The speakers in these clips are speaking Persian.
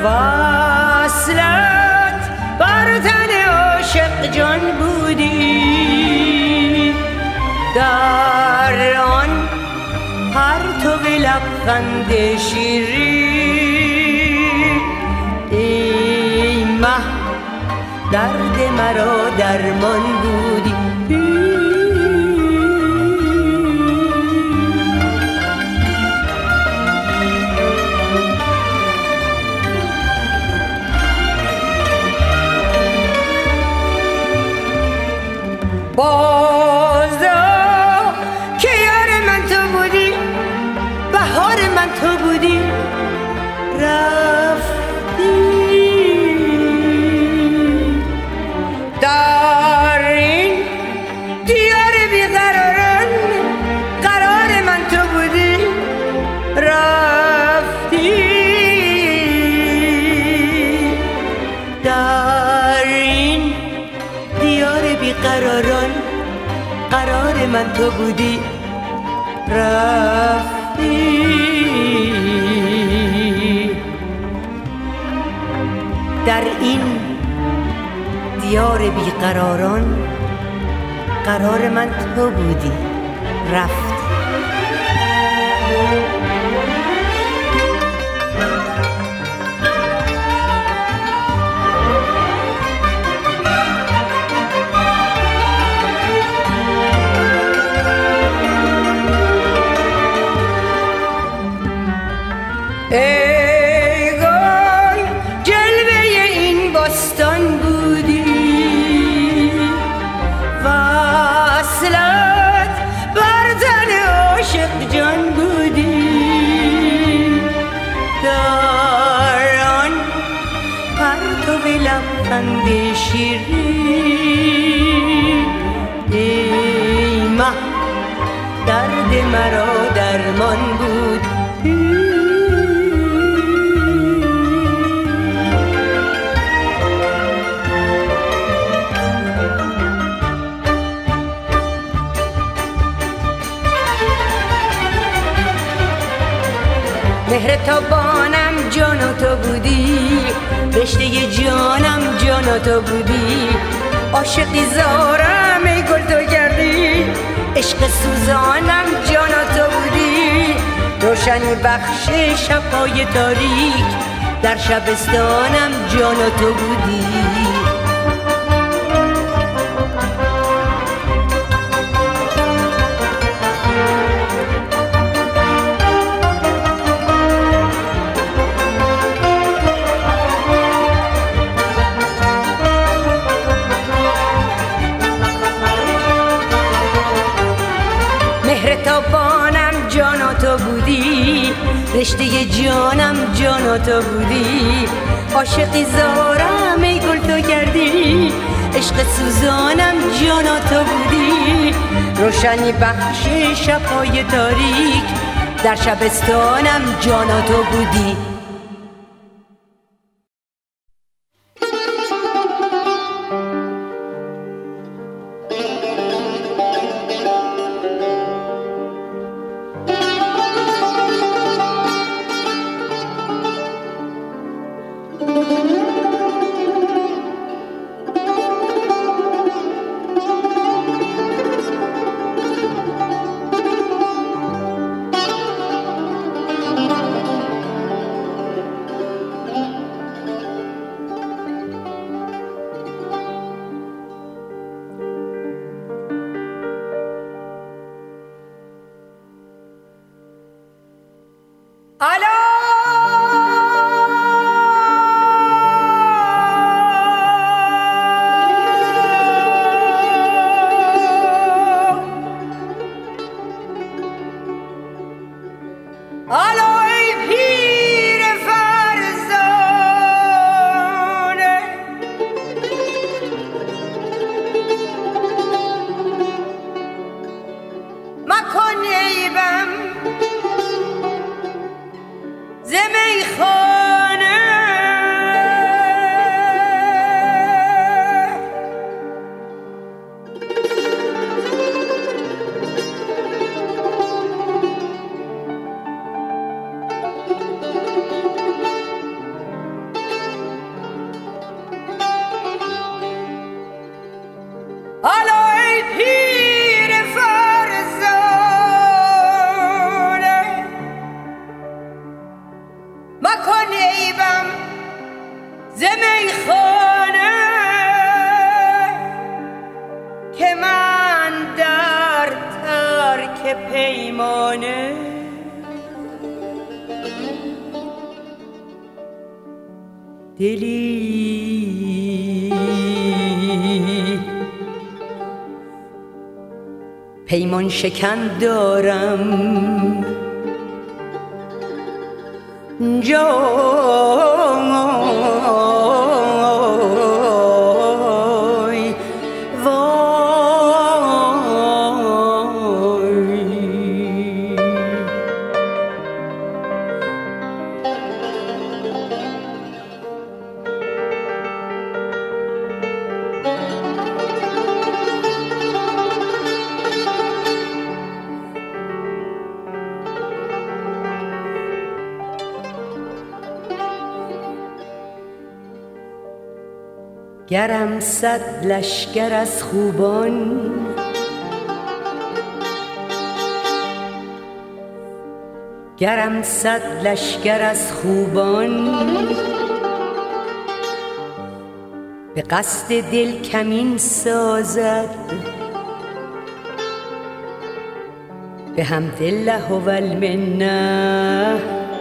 وصلت بر تن عاشق جان بودی، در آن پرتو لبخند شیرین ای مه درد مرا درمان بودی. بازا که یار من تو بودی، بهار من تو بودی، رفتی در این دیار بیقراران، قرار من تو بودی، رفتی در این دیار بیقراران، قرار من تو بودی، رفتی در این دیار بیقراران، قرار من تو بودی، رفتی. ای گل جلوه این بستان بودی، وصلت بر تن عاشق جان بودی، در آن پرتو لبخند شیرین ای مه درد مرا درمان بود. مهر تابانم جان تو بودی، رشته جانم جان تو بودی، عاشقی زارم ای گل تو کردی، عشق سوزانم جان تو بودی، روشنی بخش شب‌های تاریک، در شبستانم جان تو بودی. مهر تابانم جان تو بودی، رشته جانم جان تو بودی، عاشقی زارم ای گل تو کردی، عشق سوزانم جان تو بودی، روشنی بخش شب‌های تاریک، در شبستانم جان تو بودی. دلی پیمان شکن دارم جای وای گرم صد لشکر از خوبان گرم صد لشکر از خوبان به قصد دل کمین سازد به حمدالله و المنه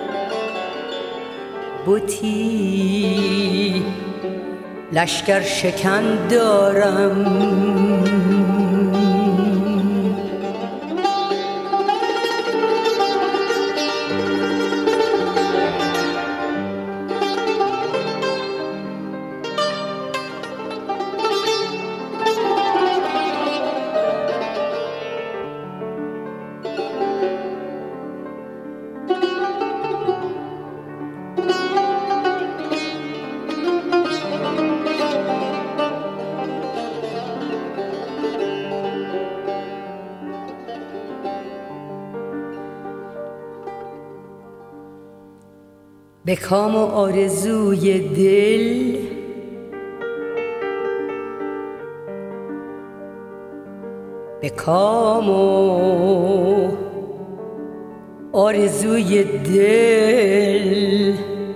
بتی لشکر شکن دارم به کام و آرزوی دل به کام و آرزوی دل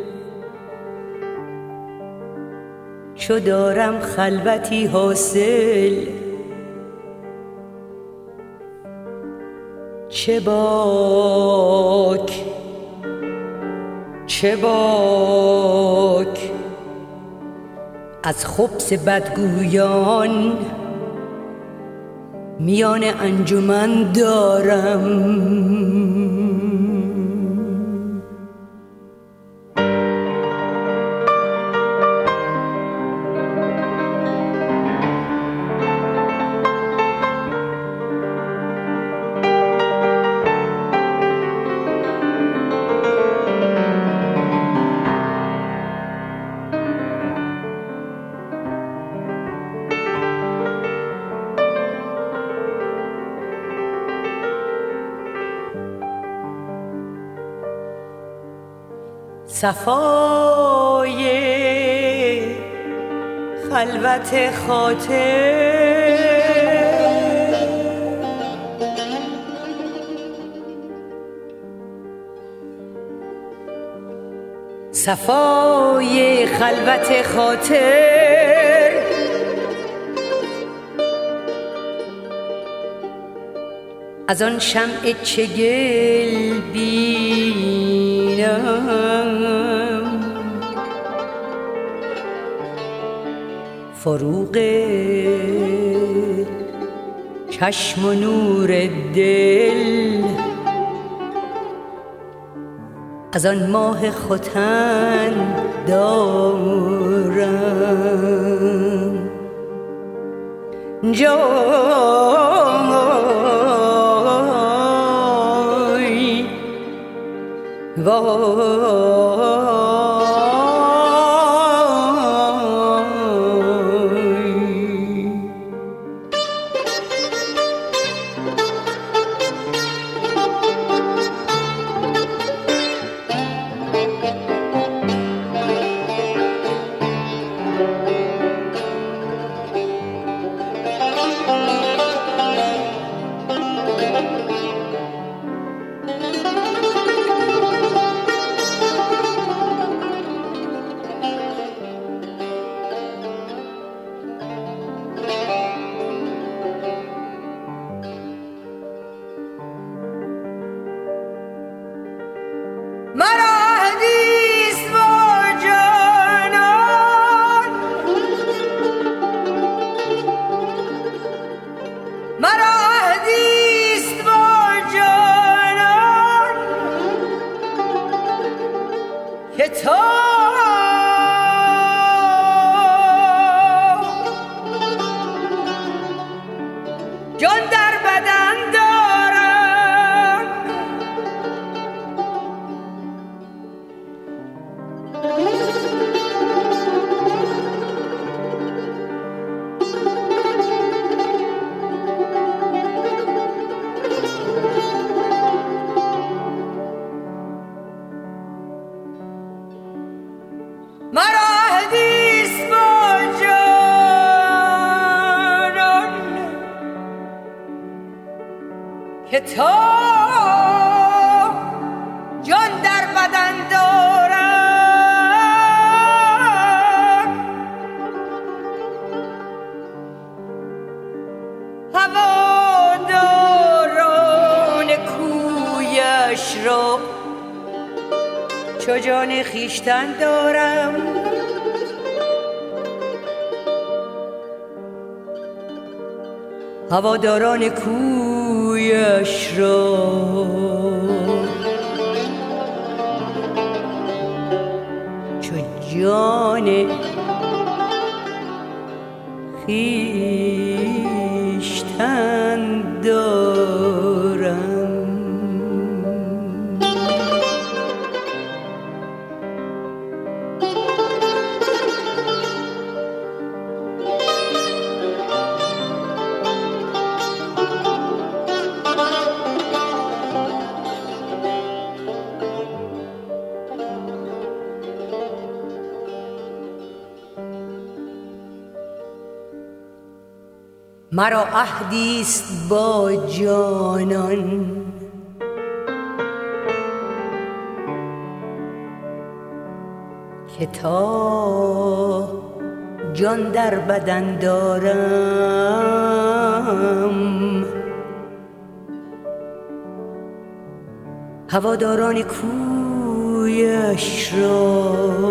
چو دارم خلوتی حاصل چه باک از خبث بدگویان میان انجمن دارم صفای خلوت خاطر صفای خلوت خاطر از آن شمع چگل بینم فروغ چشم و نور دل از آن ماه ختن دارم جای وای که تو جان در بدن دارم، مرا حدیث با جانان که تو جان در بدن دارم، هواداران کویش را چو جان خویشتن دارم. هواداران کویش را چو جان خویشتن دارم. مرا عهدیست با جانان که تا جان در بدن دارم، هواداران کویش را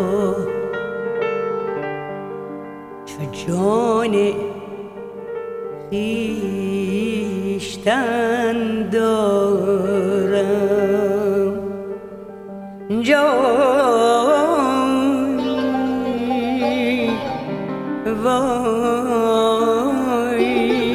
چو جان خویشتن دارم. جای وای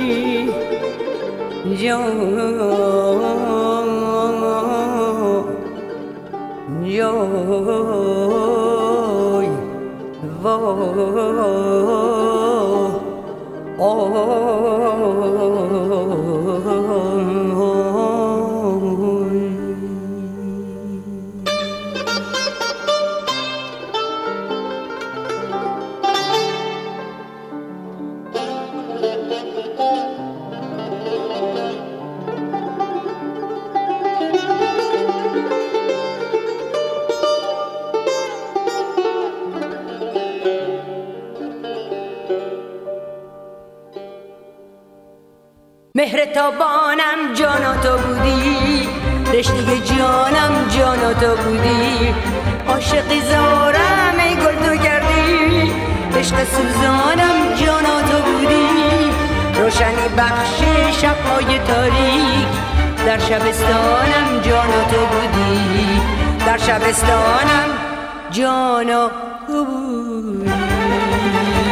مهر تابانم جانا تو بودی، رشته جانم جانا تو بودی، عاشقی زارم ای گل تو کردی، عشق سوزانم جانا تو بودی، روشنی بخش شب‌های تاریک، در شبستانم جانا تو بودی، در شبستانم جانا تو بودی.